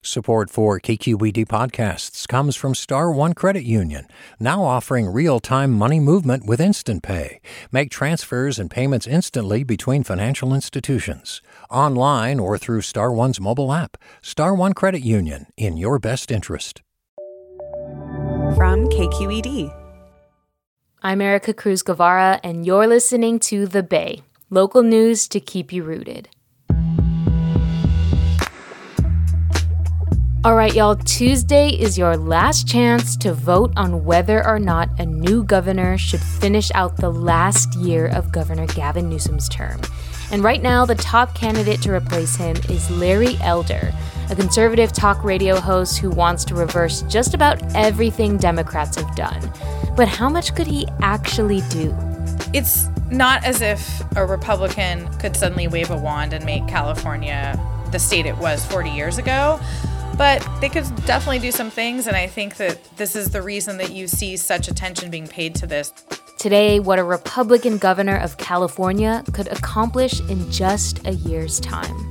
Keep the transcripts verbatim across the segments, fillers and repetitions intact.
Support for K Q E D podcasts comes from Star One Credit Union, now offering real-time money movement with Instant Pay. Make transfers and payments instantly between financial institutions, online or through Star One's mobile app. Star One Credit Union, in your best interest. From K Q E D. I'm Erica Cruz Guevara, and you're listening to The Bay, local news to keep you rooted. All right, y'all, Tuesday is your last chance to vote on whether or not a new governor should finish out the last year of Governor Gavin Newsom's term. And right now, the top candidate to replace him is Larry Elder, a conservative talk radio host who wants to reverse just about everything Democrats have done. But how much could he actually do? It's not as if a Republican could suddenly wave a wand and make California the state it was forty years ago. But they could definitely do some things, and I think that this is the reason that you see such attention being paid to this. Today, what a Republican governor of California could accomplish in just a year's time.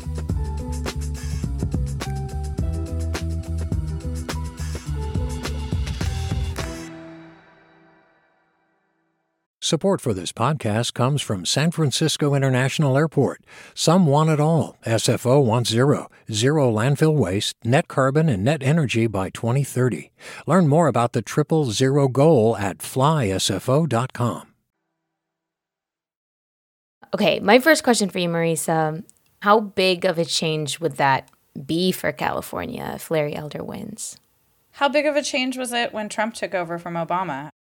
Support for this podcast comes from San Francisco International Airport. Some want it all. S F O wants zero. Zero landfill waste, net carbon, and net energy by twenty thirty. Learn more about the triple zero goal at fly S F O dot com. Okay, my first question for you, Marisa. How big of a change would that be for California if Larry Elder wins? How big of a change was it when Trump took over from Obama?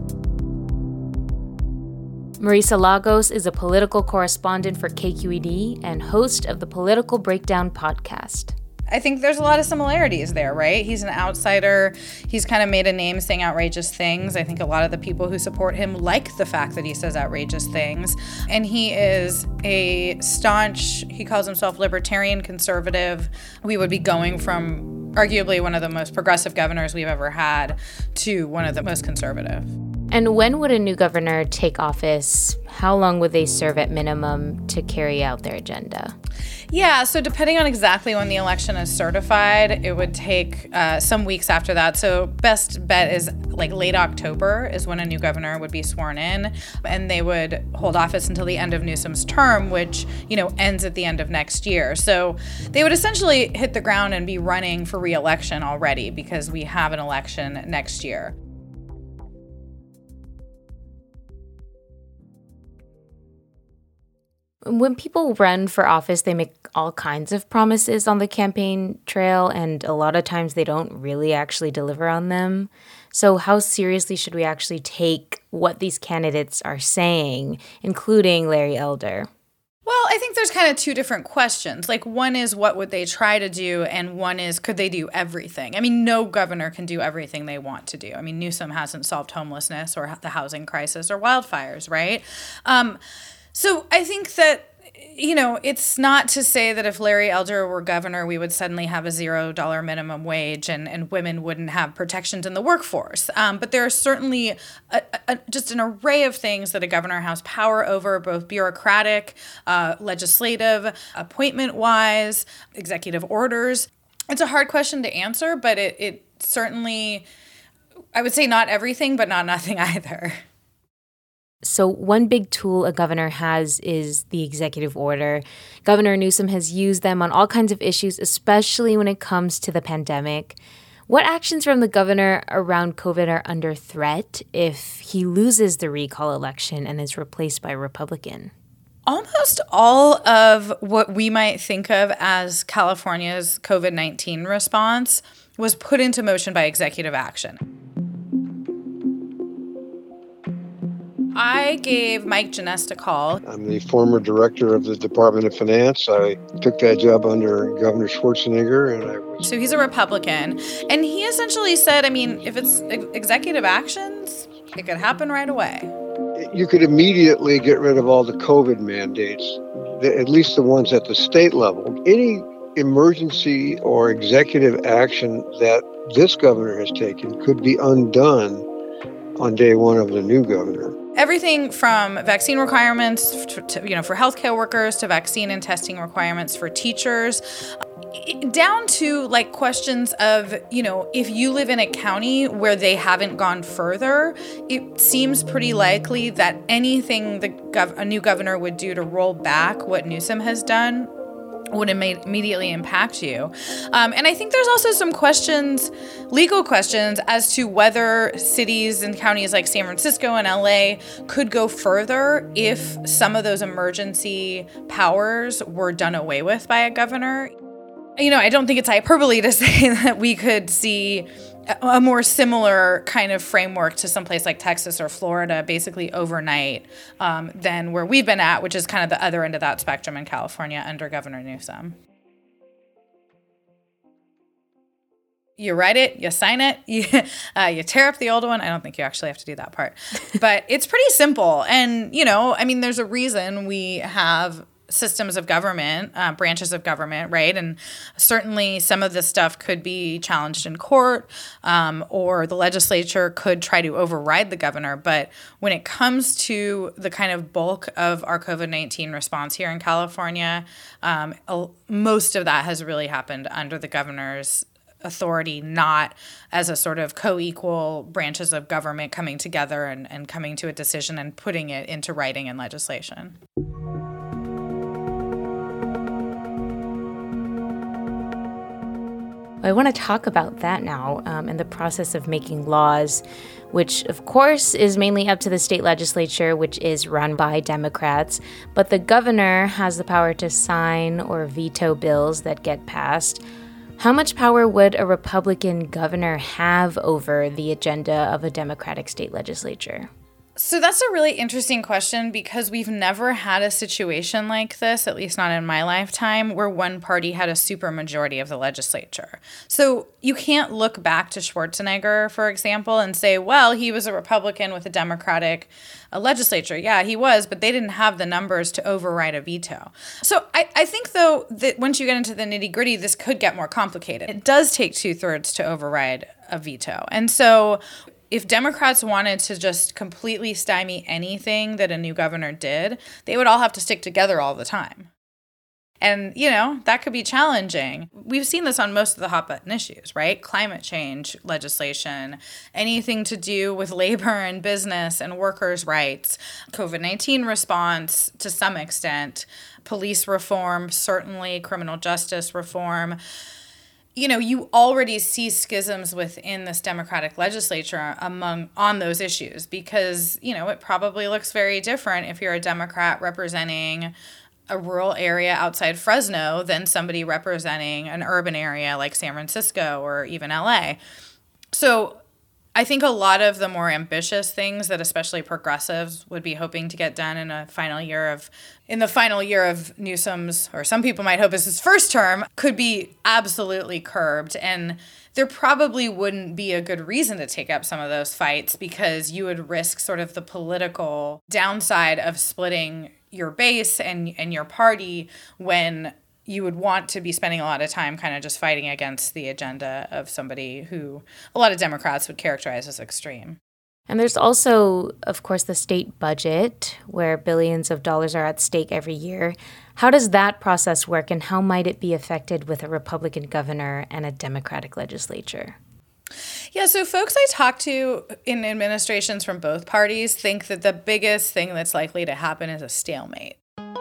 Marisa Lagos is a political correspondent for K Q E D and host of the Political Breakdown podcast. I think there's a lot of similarities there, right? He's an outsider. He's kind of made a name saying outrageous things. I think a lot of the people who support him like the fact that he says outrageous things. And he is a staunch, he calls himself libertarian conservative. We would be going from arguably one of the most progressive governors we've ever had to one of the most conservative. And when would a new governor take office? How long would they serve at minimum to carry out their agenda? Yeah, so depending on exactly when the election is certified, it would take uh, some weeks after that. So best bet is like late October is when a new governor would be sworn in, and they would hold office until the end of Newsom's term, which, you know, ends at the end of next year. So they would essentially hit the ground and be running for re-election already because we have an election next year. When people run for office, they make all kinds of promises on the campaign trail, and a lot of times they don't really actually deliver on them. So how seriously should we actually take what these candidates are saying, including Larry Elder? Well, I think there's kind of two different questions. Like, one is what would they try to do, and one is could they do everything? I mean, no governor can do everything they want to do. I mean, Newsom hasn't solved homelessness or the housing crisis or wildfires, right? Um, so I think that, you know, it's not to say that if Larry Elder were governor, we would suddenly have a zero dollar minimum wage and, and women wouldn't have protections in the workforce. Um, but there are certainly a, a, just an array of things that a governor has power over, both bureaucratic, uh, legislative, appointment-wise, executive orders. It's a hard question to answer, but it, it certainly, I would say not everything, but not nothing either. So one big tool a governor has is the executive order. Governor Newsom has used them on all kinds of issues, especially when it comes to the pandemic. What actions from the governor around COVID are under threat if he loses the recall election and is replaced by a Republican? Almost all of what we might think of as California's COVID nineteen response was put into motion by executive action. I gave Mike Genest a call. I'm the former director of the Department of Finance. I took that job under Governor Schwarzenegger, and I was... So he's a Republican, and he essentially said, I mean, if it's ex- executive actions, it could happen right away. You could immediately get rid of all the COVID mandates, the, at least the ones at the state level. Any emergency or executive action that this governor has taken could be undone on day one of the new governor. Everything from vaccine requirements to, to, you know, for healthcare workers to vaccine and testing requirements for teachers. down to like questions of, you know, if you live in a county where they haven't gone further, it seems pretty likely that anything the gov- a new governor would do to roll back what Newsom has done would im- immediately impact you. Um, and I think there's also some questions, legal questions, as to whether cities and counties like San Francisco and L A could go further if some of those emergency powers were done away with by a governor. You know, I don't think it's hyperbole to say that we could see a more similar kind of framework to someplace like Texas or Florida, basically overnight, um, than where we've been at, which is kind of the other end of that spectrum in California under Governor Newsom. You write it, you sign it, you, uh, you tear up the old one. I don't think you actually have to do that part. But it's pretty simple. And, you know, I mean, there's a reason we have systems of government, uh, branches of government, right? And certainly some of this stuff could be challenged in court, um, or the legislature could try to override the governor. But when it comes to the kind of bulk of our COVID nineteen response here in California, um, most of that has really happened under the governor's authority, not as a sort of co-equal branches of government coming together and, and coming to a decision and putting it into writing and legislation. I want to talk about that now um, and the process of making laws, which, of course, is mainly up to the state legislature, which is run by Democrats. But the governor has the power to sign or veto bills that get passed. How much power would a Republican governor have over the agenda of a Democratic state legislature? So that's a really interesting question, because we've never had a situation like this, at least not in my lifetime, where one party had a supermajority of the legislature. So you can't look back to Schwarzenegger, for example, and say, well, he was a Republican with a Democratic uh, legislature. Yeah, he was, but they didn't have the numbers to override a veto. So I, I think, though, that once you get into the nitty-gritty, this could get more complicated. It does take two-thirds to override a veto. And so if Democrats wanted to just completely stymie anything that a new governor did, they would all have to stick together all the time. And, you know, that could be challenging. We've seen this on most of the hot button issues, right? Climate change legislation, anything to do with labor and business and workers' rights, COVID nineteen response to some extent, police reform, certainly criminal justice reform. You know, you already see schisms within this Democratic legislature among on those issues, because, you know, it probably looks very different if you're a Democrat representing a rural area outside Fresno than somebody representing an urban area like San Francisco or even L A. So I think a lot of the more ambitious things that especially progressives would be hoping to get done in a final year of, in the final year of Newsom's, or some people might hope is his first term, could be absolutely curbed. And there probably wouldn't be a good reason to take up some of those fights, because you would risk sort of the political downside of splitting your base and, and your party when you would want to be spending a lot of time kind of just fighting against the agenda of somebody who a lot of Democrats would characterize as extreme. And there's also, of course, the state budget, where billions of dollars are at stake every year. How does that process work, and how might it be affected with a Republican governor and a Democratic legislature? Yeah, so folks I talk to in administrations from both parties think that the biggest thing that's likely to happen is a stalemate.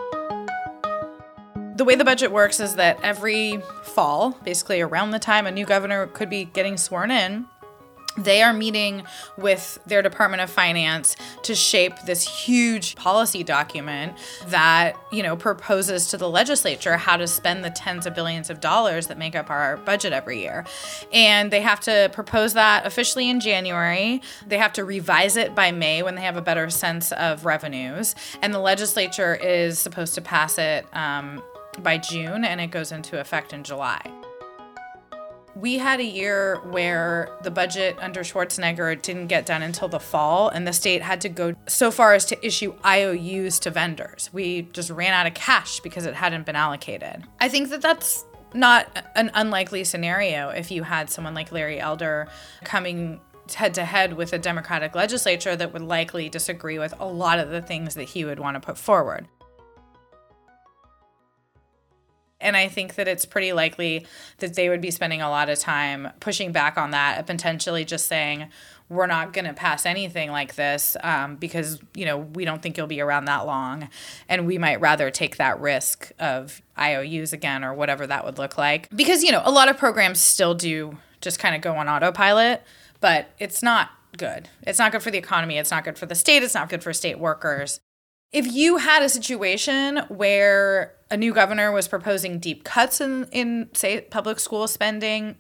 The way the budget works is that every fall, basically around the time a new governor could be getting sworn in, they are meeting with their Department of Finance to shape this huge policy document that, you know, proposes to the legislature how to spend the tens of billions of dollars that make up our budget every year. And they have to propose that officially in January. They have to revise it by May when they have a better sense of revenues. And the legislature is supposed to pass it um, by June, and it goes into effect in July. We had a year where the budget under Schwarzenegger didn't get done until the fall, and the state had to go so far as to issue I O Us to vendors. We just ran out of cash because it hadn't been allocated. I think that that's not an unlikely scenario if you had someone like Larry Elder coming head-to-head with a Democratic legislature that would likely disagree with a lot of the things that he would want to put forward. And I think that it's pretty likely that they would be spending a lot of time pushing back on that and potentially just saying, we're not going to pass anything like this um, because, you know, we don't think you'll be around that long. And we might rather take that risk of I O Us again or whatever that would look like. Because, you know, a lot of programs still do just kind of go on autopilot, but it's not good. It's not good for the economy. It's not good for the state. It's not good for state workers. If you had a situation where a new governor was proposing deep cuts in, in say, public school spending,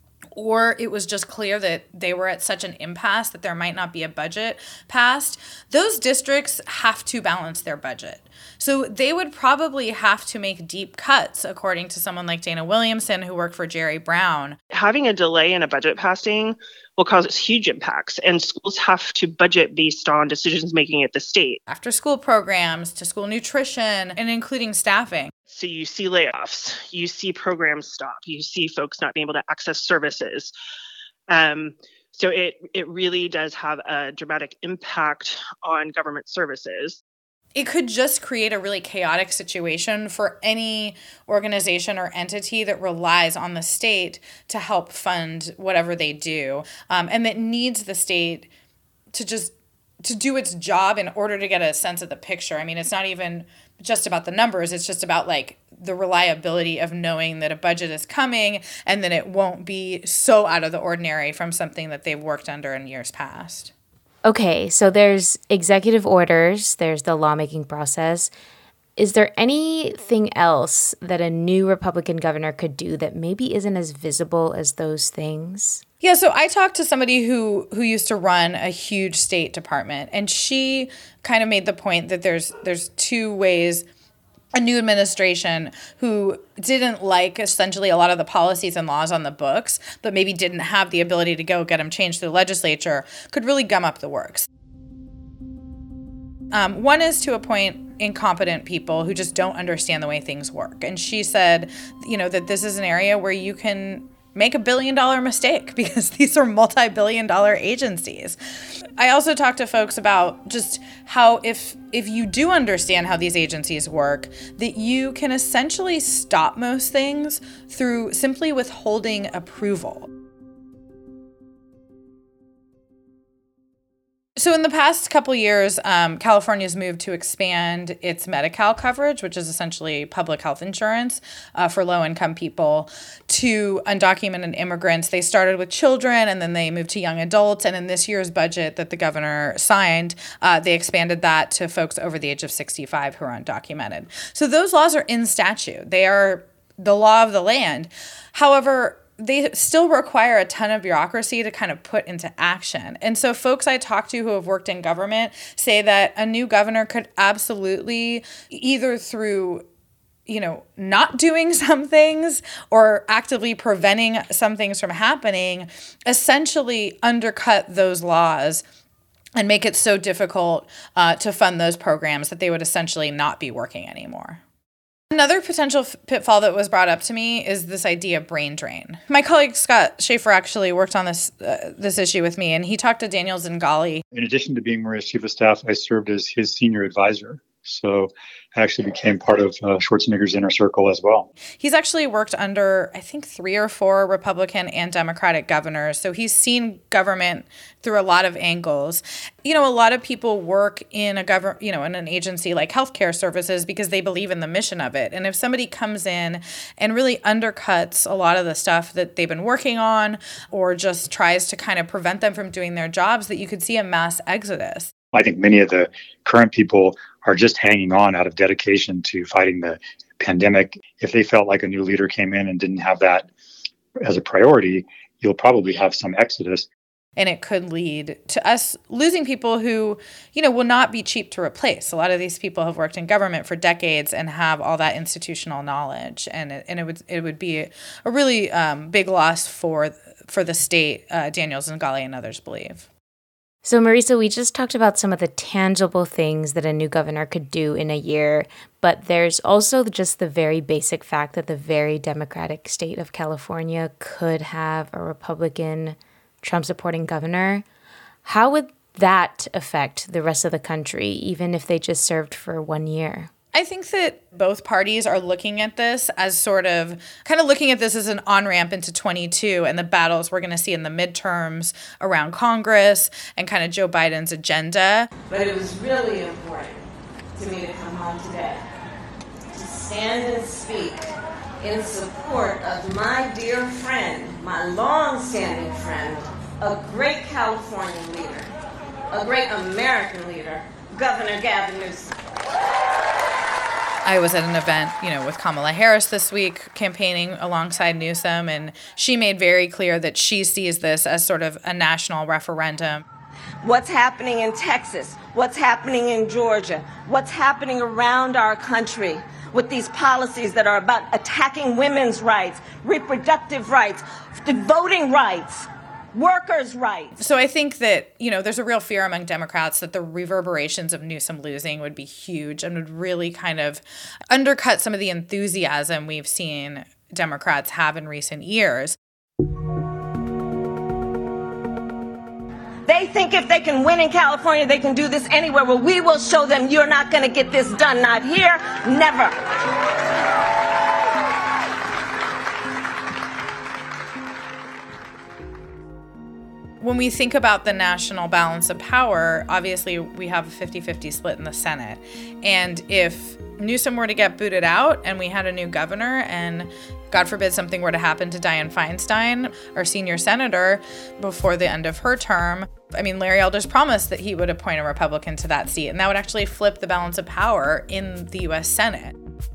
or it was just clear that they were at such an impasse that there might not be a budget passed, those districts have to balance their budget. So they would probably have to make deep cuts, according to someone like Dana Williamson, who worked for Jerry Brown. Having a delay in a budget passing will cause huge impacts, and schools have to budget based on decisions making at the state. After school programs to school nutrition and including staffing. So you see layoffs, you see programs stop, you see folks not being able to access services. Um, so it, it really does have a dramatic impact on government services. It could just create a really chaotic situation for any organization or entity that relies on the state to help fund whatever they do, um, and that needs the state to just to do its job in order to get a sense of the picture. I mean, it's not even just about the numbers. It's just about like the reliability of knowing that a budget is coming and that it won't be so out of the ordinary from something that they've worked under in years past. Okay, so there's executive orders, there's the lawmaking process. Is there anything else that a new Republican governor could do that maybe isn't as visible as those things? Yeah, so I talked to somebody who who used to run a huge state department, and she kind of made the point that there's there's two ways a new administration who didn't like essentially a lot of the policies and laws on the books, but maybe didn't have the ability to go get them changed through the legislature, could really gum up the works. Um, one is to appoint incompetent people who just don't understand the way things work. And she said, you know, that this is an area where you can make a billion dollar mistake because these are multi-billion dollar agencies. I also talked to folks about just how if if you do understand how these agencies work, that you can essentially stop most things through simply withholding approval. So in the past couple years, um, California's moved to expand its Medi-Cal coverage, which is essentially public health insurance uh, for low-income people, to undocumented immigrants. They started with children, and then they moved to young adults. And in this year's budget that the governor signed, uh, they expanded that to folks over the age of sixty-five who are undocumented. So those laws are in statute. They are the law of the land. However, they still require a ton of bureaucracy to kind of put into action. And so folks I talk to who have worked in government say that a new governor could absolutely, either through, you know, not doing some things or actively preventing some things from happening, essentially undercut those laws and make it so difficult uh, to fund those programs that they would essentially not be working anymore. Another potential pitfall that was brought up to me is this idea of brain drain. My colleague Scott Schaefer actually worked on this uh, this issue with me, and he talked to Daniel Zingali. In addition to being Maria's chief of staff, I served as his senior advisor. So I actually became part of uh, Schwarzenegger's inner circle as well. He's actually worked under, I think, three or four Republican and Democratic governors. So he's seen government through a lot of angles. You know, a lot of people work in a government, you know, in an agency like healthcare services because they believe in the mission of it. And if somebody comes in and really undercuts a lot of the stuff that they've been working on, or just tries to kind of prevent them from doing their jobs, that you could see a mass exodus. I think many of the current people are just hanging on out of dedication to fighting the pandemic. If they felt like a new leader came in and didn't have that as a priority, you'll probably have some exodus. And it could lead to us losing people who, you know, will not be cheap to replace. A lot of these people have worked in government for decades and have all that institutional knowledge, and it, and it would it would be a really um, big loss for for the state. Uh, Daniel Zingali and others believe. So, Marisa, we just talked about some of the tangible things that a new governor could do in a year, but there's also just the very basic fact that the very Democratic state of California could have a Republican Trump-supporting governor. How would that affect the rest of the country, even if they just served for one year? I think that both parties are looking at this as sort of, kind of looking at this as an on-ramp into twenty-two and the battles we're going to see in the midterms around Congress and kind of Joe Biden's agenda. But it was really important to me to come home today, to stand and speak in support of my dear friend, my long-standing friend, a great California leader, a great American leader, Governor Gavin Newsom. I was at an event, you know, with Kamala Harris this week campaigning alongside Newsom, and she made very clear that she sees this as sort of a national referendum. What's happening in Texas, what's happening in Georgia, what's happening around our country with these policies that are about attacking women's rights, reproductive rights, voting rights, workers' rights. So I think that, you know, there's a real fear among Democrats that the reverberations of Newsom losing would be huge and would really kind of undercut some of the enthusiasm we've seen Democrats have in recent years. They think if they can win in California, they can do this anywhere. Well, we will show them you're not going to get this done. Not here, never. When we think about the national balance of power, obviously we have a fifty-fifty split in the Senate. And if Newsom were to get booted out and we had a new governor and God forbid something were to happen to Dianne Feinstein, our senior senator, before the end of her term, I mean, Larry Elder's promised that he would appoint a Republican to that seat, and that would actually flip the balance of power in the U S Senate.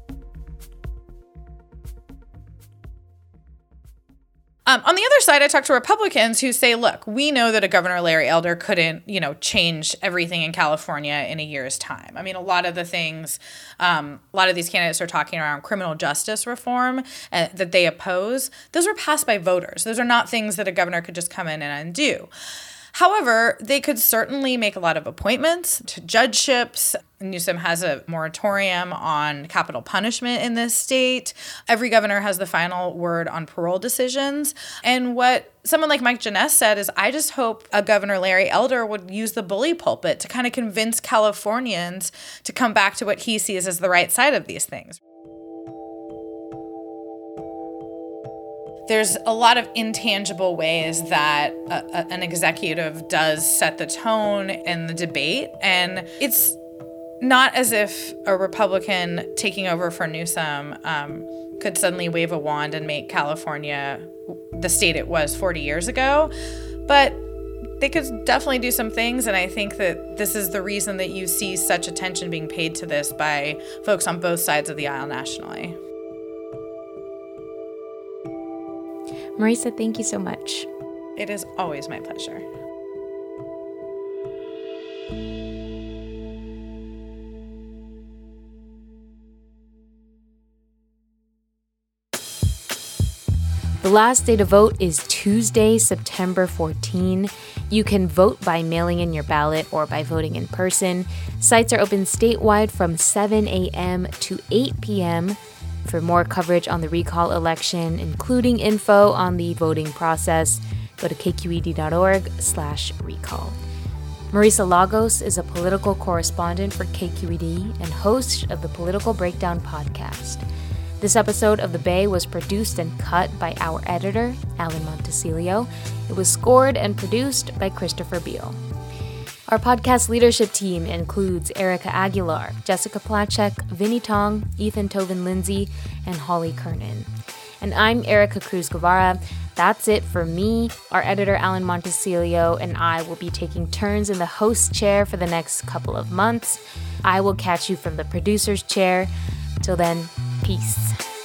Um, on the other side, I talked to Republicans who say, look, we know that a Governor Larry Elder couldn't, you know, change everything in California in a year's time. I mean, a lot of the things, um, a lot of these candidates are talking around criminal justice reform uh, that they oppose. Those were passed by voters. Those are not things that a governor could just come in and undo. However, they could certainly make a lot of appointments to judgeships. Newsom has a moratorium on capital punishment in this state. Every governor has the final word on parole decisions. And what someone like Mike Janess said is, I just hope a Governor Larry Elder would use the bully pulpit to kind of convince Californians to come back to what he sees as the right side of these things. There's a lot of intangible ways that a, a, an executive does set the tone in the debate. And it's not as if a Republican taking over for Newsom um, could suddenly wave a wand and make California the state it was forty years ago. But they could definitely do some things. And I think that this is the reason that you see such attention being paid to this by folks on both sides of the aisle nationally. Marisa, thank you so much. It is always my pleasure. The last day to vote is Tuesday, September fourteenth. You can vote by mailing in your ballot or by voting in person. Sites are open statewide from seven a.m. to eight p.m. For more coverage on the recall election, including info on the voting process, go to kqed.org slash recall. Marisa Lagos is a political correspondent for K Q E D and host of the Political Breakdown podcast. This episode of The Bay was produced and cut by our editor, Alan Montecillo. It was scored and produced by Christopher Beal. Our podcast leadership team includes Erica Aguilar, Jessica Placek, Vinnie Tong, Ethan Tobin Lindsay, and Holly Kernan. And I'm Erica Cruz Guevara. That's it for me. Our editor, Alan Montecillo, and I will be taking turns in the host chair for the next couple of months. I will catch you from the producer's chair. Till then, peace.